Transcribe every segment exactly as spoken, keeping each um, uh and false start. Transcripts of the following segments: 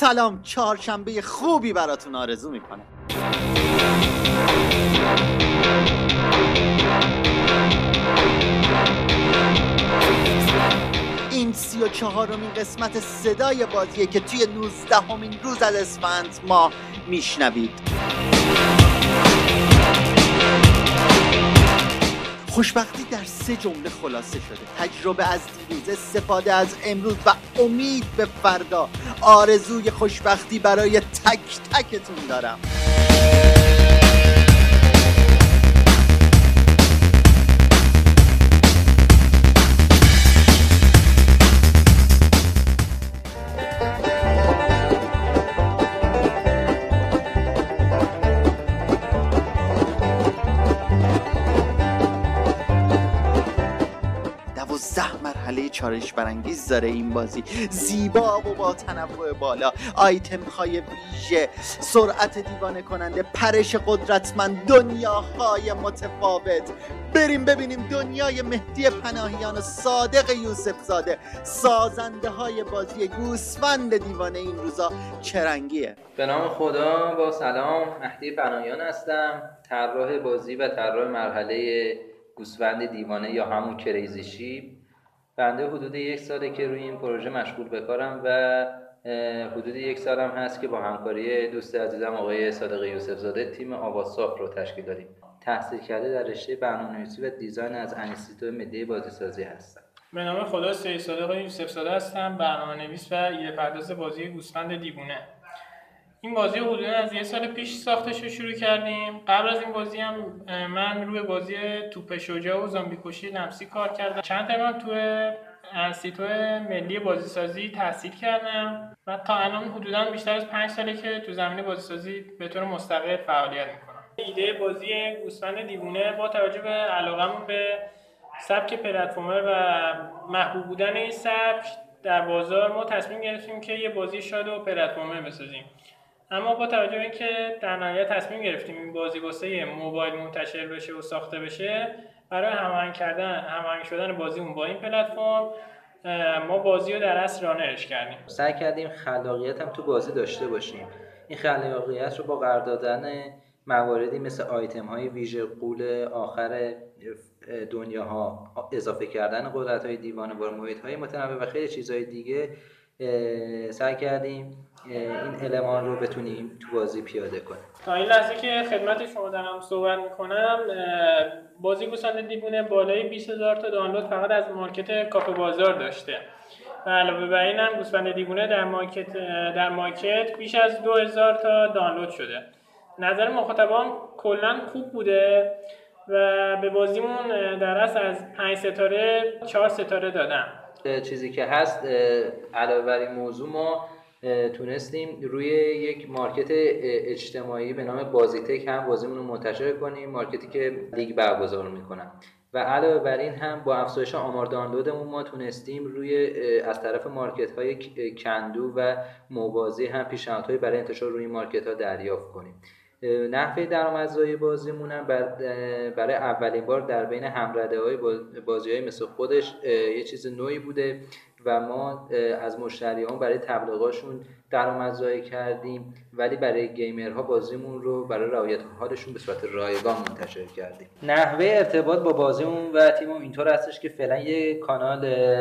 سلام، چهارشنبه خوبی براتون آرزو میکنم. این سی و چهارمین قسمت صدای بازیه که توی نوزدهمین روز از اسفند ماه میشنوید. خوشبختی در سه جمله خلاصه شده: تجربه از دیروز، استفاده از امروز و امید به فردا. آرزوی خوشبختی برای تک تکتون دارم. دوازده مرحله چالش برانگیز داره این بازی، زیبا و با تنوع بالا، آیتم های ویژه، سرعت دیوانه کننده، پرش قدرتمند، دنیاهای متفاوت. بریم ببینیم دنیای مهدی پناهیان و صادق یوسف زاده، سازنده های بازی گوسفند دیوانه این روزا چه رنگیه. به نام خدا، با سلام، مهدی پناهیان هستم، طراح بازی و طراح مرحله گوسفند دیوانه یا همون کریزی شیپ. بنده حدود یک ساله که روی این پروژه مشغول به کارم و حدود یک سالم هست که با همکاری دوست عزیزم آقای صادق یوسف زاده تیم آواساف رو تشکیل دادیم. تحصیل کرده در رشته برنامه‌نویسی و دیزاین از انستیتوت ملی بازیسازی هستم. به نام خدا، سید صادق یوسف زاده هستم، برنامه‌نویس و ایده پرداز بازی گوسفند دیوانه. این بازی حدوداً از یک سال پیش ساختش رو شروع کردیم. قبل از این بازی هم من روی بازی توپ شجاع و زامبی کشی لمسی کار کردم. چند ترم توی انستیتوت ملی بازیسازی تحصیل کردم و تا الان حدوداً بیشتر از پنج ساله که تو زمینه بازیسازی به طور مستقل فعالیت میکنم. ایده بازی گوسفند دیوانه با توجه به علاقمون به سبک پلتفرمر و محبوب بودن این سبک در بازار، ما تصمیم گرفتیم که یه بازی شاد و پلتفرمر بسازیم. اما با توجه به اینکه در نهایت تصمیم گرفتیم این بازی واسه موبایل منتشر بشه و ساخته بشه، برای هماهنگ کردن هماهنگ شدن بازیمون با این پلتفرم ما بازی رو در اصل رانرش کردیم. سعی کردیم خلاقیت هم تو بازی داشته باشیم. این خلاقیت رو با قرار دادن مواردی مثل آیتم های ویژه، قول آخر دنیاها، اضافه کردن قدرت های دیوانه با محیط های متنوع و خیلی چیزهای دیگه سعی کردیم این المان رو بتونیم تو بازی پیاده کنیم. تا این لحظه که خدمت شما دارم صحبت میکنم، بازی گوسفند دیوانه بالای بیست هزار تا دانلود فقط از مارکت کافه بازار داشته و علاوه بر این هم گوسفند دیوانه در مارکت در مارکت بیش از دو هزار تا دانلود شده. نظر مخاطبان کلا خوب بوده و به بازیمون در اصل از پنج ستاره چهار ستاره دادم. چیزی که هست علاوه بر این موضوع ما تونستیم روی یک مارکت اجتماعی به نام بازیتک هم بازیمون رو منتشر کنیم، مارکتی که لیگ برگزار میکنن و علاوه بر این هم با افزایش آمار دانلودمون ما تونستیم روی از طرف مارکت های کندو و موازی هم پیشنهادهایی برای انتشار روی مارکت ها دریافت کنیم. نحوه درآمدزایی بازیمون هم برای اولین بار در بین همرده‌های بازی‌های مثل خودش یه چیز نوعی بوده و ما از مشتریان برای تبلیغاشون درآمدزایی کردیم، ولی برای گیمرها بازیمون رو برای رعایت حالشون به صورت رایگان منتشر کردیم. نحوه ارتباط با بازیمون و تیممون اینطور هستش که فعلا یه کانال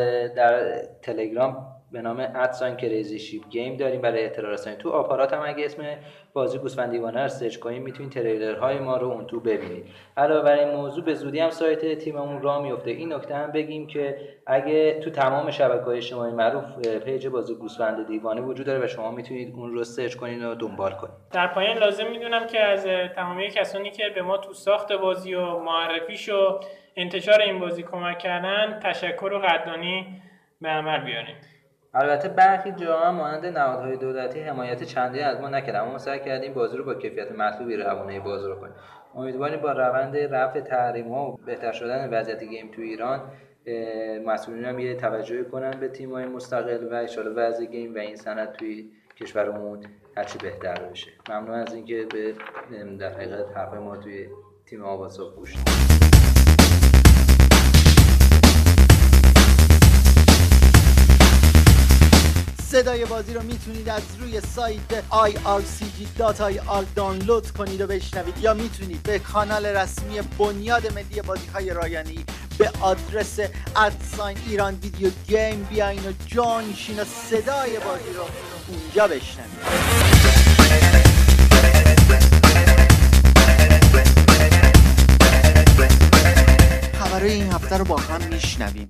در تلگرام به نام ادساین کریزی شیپ گیم داریم برای اطلاع رسانی. تو آپارات هم اگه اسم بازی گوسفند دیوانه رو سرچ کنید میتونید تریلرهای ما رو اون تو ببینید. علاوه بر این موضوع به زودی هم سایت تیممون راه میفته. این نکته هم بگیم که اگه تو تمام شبکه‌های اجتماعی معروف پیج بازی گوسفند دیوانه وجود داره و شما میتونید اون رو سرچ کنید و دنبال کنید. در پایان لازم میدونم که از تمامی کسانی که به ما تو ساخت بازی و معرفیش و انتشار این بازی کمک کردن تشکر و قدردانی به عمل بیاریم. البته برخی جاها مانند نهادهای دولتی حمایت چندانی از ما نکردن، اما سعی کردیم بازی رو با کیفیت مطلوبی روانه بازار کنیم. امیدواریم با روند رفع تحریم‌ها و بهتر شدن وضعیت گیم تو ایران مسئولین هم یه توجهی کنن به تیم‌های مستقل و ان شاءالله وضع گیم و این صنعت توی کشورمون هرچی بهتر بشه. ممنون از اینکه به در حقیقت حرف ما توی تیم آواساف گوش دادید. صدای بازی رو میتونید از روی سایت آی آر سی جی دات آی آر دانلود کنید و بشنوید، یا میتونید به کانال رسمی بنیاد ملی بازی‌های رایانه‌ای به آدرس ادساین ایران ویدیو گیم بیاین و جان شین و صدای بازی رو اونجا بشنوید. خبرهای این هفته رو با هم میشنویم.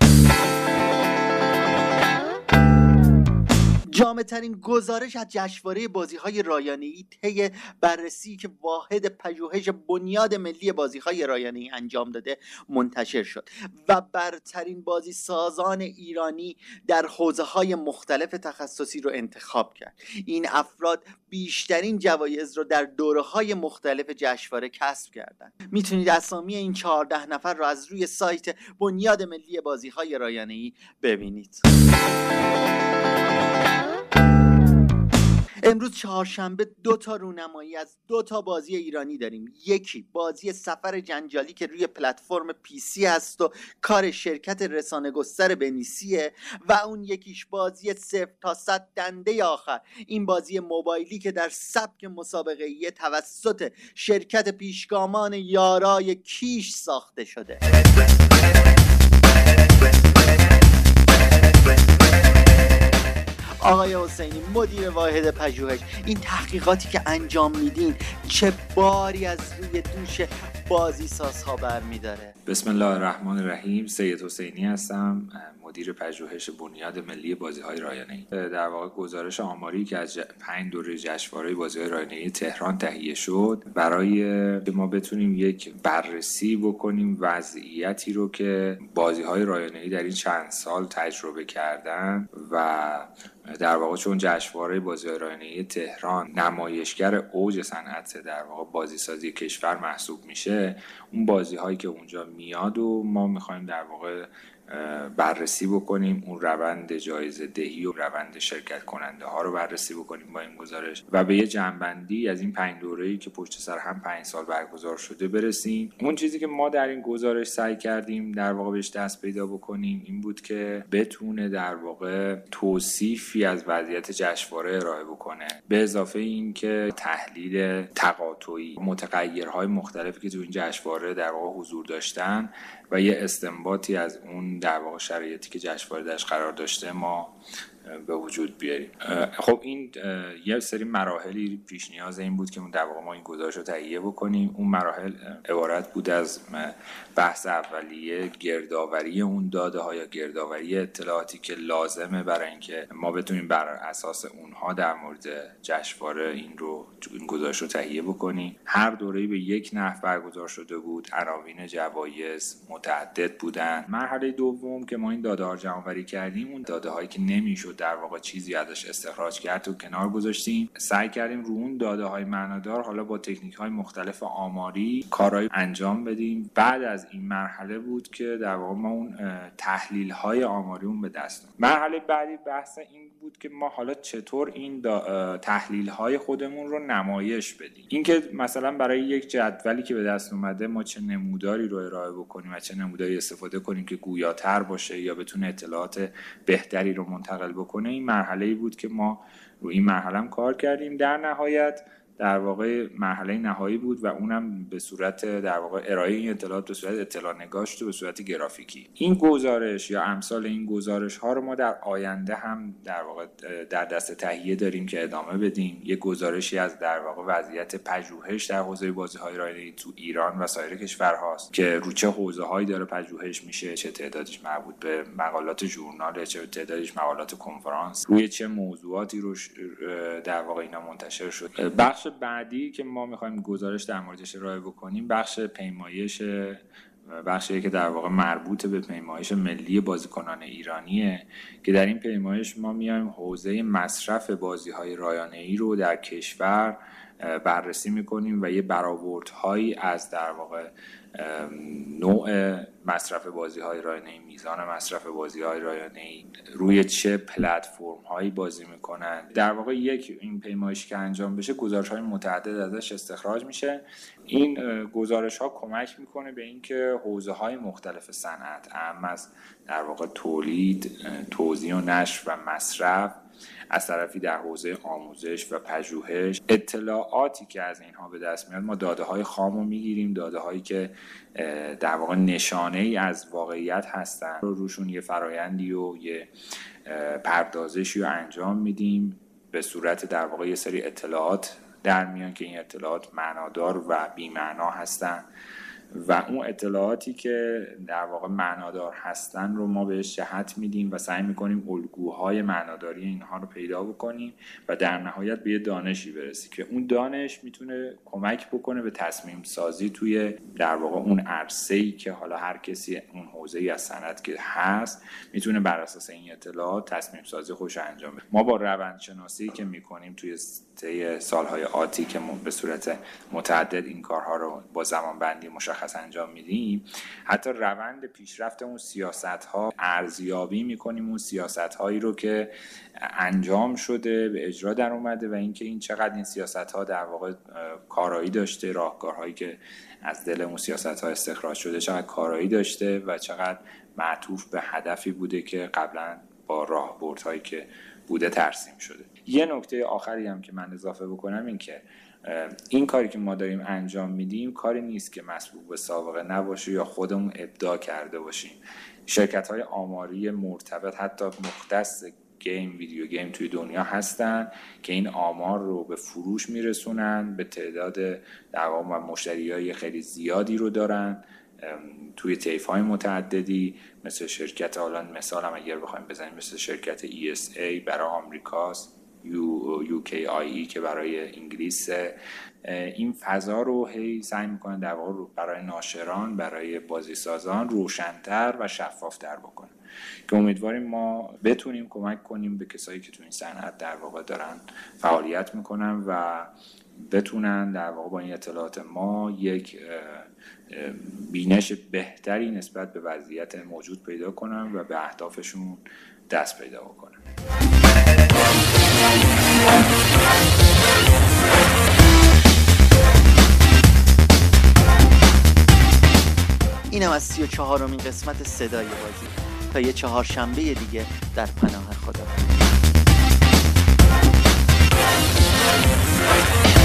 جامع‌ترین گزارش از جشنواره بازی‌های رایانه‌ای طی بررسی که واحد پژوهش بنیاد ملی بازی‌های رایانه‌ای انجام داده منتشر شد و برترین بازی سازان ایرانی در حوزه‌های مختلف تخصصی رو انتخاب کرد. این افراد بیشترین جوایز رو در دوره‌های مختلف جشنواره کسب کردند. میتونید اسامی این چهارده نفر رو از روی سایت بنیاد ملی بازی‌های رایانه‌ای ببینید. امروز چهارشنبه دو تا رونمایی از دو تا بازی ایرانی داریم. یکی بازی سفر جنجالی که روی پلتفرم پی سی هست و کار شرکت رسانه گستر بنیسیه، و اون یکیش بازی صفر تا صد دنده آخر. این بازی موبایلی که در سبک مسابقه‌ای توسط شرکت پیشگامان یارای کیش ساخته شده. آقای حسینی، مدیر واحد پژوهش، این تحقیقاتی که انجام میدین چه باری از روی دوش بازی سازها برمیداره؟ بسم الله الرحمن الرحیم. سید حسینی هستم، مدیر پژوهش بنیاد ملی بازی‌های رایانه‌ای. در واقع گزارش آماری که از پنج دوره جشنواره بازی‌های رایانه‌ای تهران تهیه شد برای ما بتونیم یک بررسی بکنیم وضعیتی رو که بازی‌های رایانه‌ای در این چند سال تجربه کردن، و در واقع چون جشنواره بازی‌های رایانه‌ای تهران نمایشگر اوج صنعت در واقع بازیسازی کشور محسوب میشه، اون بازی‌هایی که اونجا میاد و ما می‌خوایم در واقع بررسی بکنیم، اون روند جایزه دهی و روند شرکت کننده ها رو بررسی بکنیم با این گزارش و به یه جنبندی از این پنج دوره‌ای که پشت سر هم پنج سال برگزار شده برسیم. اون چیزی که ما در این گزارش سعی کردیم در واقع بهش دست پیدا بکنیم این بود که بتونه در واقع توصیفی از وضعیت جشنواره ارائه بکنه، به اضافه این که تحلیل تقاطعی متغیرهای مختلفی که تو این جشنواره در واقع حضور داشتن و یه استنباطی از اون در واقع شرایطی که جشنواره درش قرار داشته ما به وجود بیاریم. خب این یه سری مراحلی پیش نیاز این بود که در واقع ما این گزارش رو تهیه بکنیم. اون مراحل عبارت بود از بحث اولیه، گردآوری اون داده ها یا گردآوری اطلاعاتی که لازمه برای اینکه ما بتونیم بر اساس اونها در مورد جشنواره این رو این گزارش رو تهیه بکنیم. هر دوره‌ای به یک نحو برگزار شده بود، عناوین جوایز متعدد بودن. مرحله دوم که ما این داده ها رو جمع‌آوری کردیم، اون داده هایی که نمیشد در واقع چیزی ازش استخراج کرد و کنار گذاشتیم. سعی کردیم رو اون داده های معنادار حالا با تکنیک های مختلف آماری کارهای انجام بدیم. بعد از این مرحله بود که در واقع ما اون تحلیل های آماری اون به دست آمد. مرحله بعدی بحث این بود که ما حالا چطور این تحلیل های خودمون رو نمایش بدیم. اینکه مثلا برای یک جدولی که به دست اومده ما چه نموداری رو ارائه بکنیم و چه نموداری استفاده کنیم که گویاتر باشه یا بتونه اطلاعات بهتری رو منتقل بکنه، این مرحله‌ای بود که ما رو این مرحله هم کار کردیم. در نهایت در واقع مرحله نهایی بود و اونم به صورت در واقع ارائه این اطلاعات به صورت اطلاع نگاشت و به صورت گرافیکی. این گزارش یا امثال این گزارش ها رو ما در آینده هم در واقع در دست تهیه داریم که ادامه بدیم. یک گزارشی از در واقع وضعیت پژوهش در حوزه بازی‌های رایانه‌ای تو ایران و سایر کشورهاست که رو چه حوزه‌هایی داره پژوهش میشه، چه تعدادش مربوط به مقالات ژورنال، چه تعدادش مقالات کنفرانس، روی چه موضوعاتی رو در واقع اینا منتشر شد. بخش بعدی که ما می‌خوایم گزارش در موردش ارائه بکنیم بخش پیمایش، بخشی که در واقع مربوط به پیمایش ملی بازیکنان ایرانیه که در این پیمایش ما میایم حوزه مصرف بازی‌های رایانه‌ای رو در کشور بررسی می‌کنیم و یه برآوردهایی از در واقع نوع مصرف بازی‌های رایانه‌ای، میزان مصرف بازی‌های رایانه‌ای، روی چه پلتفرم‌هایی بازی می‌کنن. در واقع یک این پیمایشی که انجام بشه گزارش‌های متعدد ازش استخراج میشه. این گزارش‌ها کمک می‌کنه به اینکه حوزه‌های مختلف صنعت، اهم از در واقع تولید، توزیع و نشر و مصرف از طرفی در حوزه آموزش و پژوهش اطلاعاتی که از اینها به دست میاد، ما داده های خام رو میگیریم، داده هایی که در واقع نشانه ای از واقعیت هستن رو روشون یه فرایندی و یه پردازشی رو انجام میدیم به صورت در واقع یه سری اطلاعات در میان که این اطلاعات معنادار و بی‌معنا هستن و اون اطلاعاتی که در واقع معنادار هستن رو ما بهش جهت میدیم و سعی میکنیم الگوهای معناداری اینها رو پیدا بکنیم و در نهایت به یه دانشی برسیم که اون دانش میتونه کمک بکنه به تصمیم سازی توی در واقع اون عرصه‌ای که حالا هر کسی اون حوزه‌ای از صنعت که هست میتونه بر اساس این اطلاعات تصمیم سازی خوش انجام بده. ما با روندشناسی که میکنیم توی طی سالهای آتی که به صورت متعدد این کارها رو با زمانبندی مشخص انجام میدیم، حتی روند پیشرفت اون سیاست‌ها ارزیابی میکنیم، اون سیاست‌هایی رو که انجام شده به اجرا در اومده و اینکه این چقدر این سیاست‌ها در واقع کارایی داشته، راهکارهایی که از دل اون سیاست‌ها استخراج شده چقدر کارایی داشته و چقدر معطوف به هدفی بوده که قبلا با راهبردهایی که بوده ترسیم شده. یه نکته آخری هم که من اضافه بکنم این که این کاری که ما داریم انجام میدیم کاری نیست که مسبوق به سابقه نباشه یا خودمون ابداع کرده باشیم. شرکت‌های آماری مرتبط حتی مختص گیم ویدیو گیم توی دنیا هستن که این آمار رو به فروش میرسونن، به تعداد در واقع مشتریای خیلی زیادی رو دارن توی طیف‌های متعددی، مثل شرکت حالا مثال هم اگر بخوایم بزنیم مثل شرکت ای اس ای برای آمریکاست، یو یو کی آی ای که برای انگلیس. این فضا رو هی سعی میکنن در واقع برای ناشران، برای بازیسازان روشن‌تر و شفاف‌تر بکنن که امیدواریم ما بتونیم کمک کنیم به کسایی که تو این صنعت در واقع دارن فعالیت میکنن و بتونن در واقع با این اطلاعات ما یک بینش بهتری نسبت به وضعیت موجود پیدا کنن و به اهدافشون دست پیدا بکنن. اینم از سی و چهارمین قسمت صدای بازی. تا یه چهارشنبه دیگه در پناه خدا.